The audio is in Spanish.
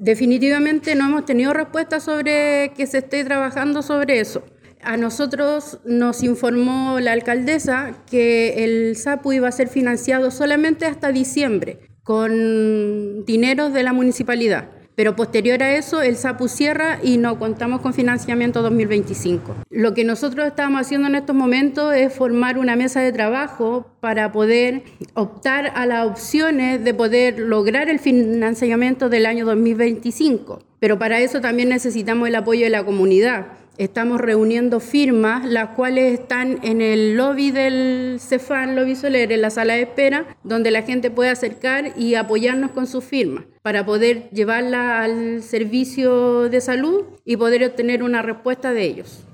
Definitivamente no hemos tenido respuesta sobre que se esté trabajando sobre eso. A nosotros nos informó la alcaldesa que el SAPU iba a ser financiado solamente hasta diciembre con dineros de la municipalidad. Pero posterior a eso, el SAPU cierra y no contamos con financiamiento 2025. Lo que nosotros estamos haciendo en estos momentos es formar una mesa de trabajo para poder optar a las opciones de poder lograr el financiamiento del año 2025. Pero para eso también necesitamos el apoyo de la comunidad. Estamos reuniendo firmas, las cuales están en el lobby del Cefam, lobby Soler, en la sala de espera, donde la gente puede acercar y apoyarnos con sus firmas para poder llevarla al servicio de salud y poder obtener una respuesta de ellos.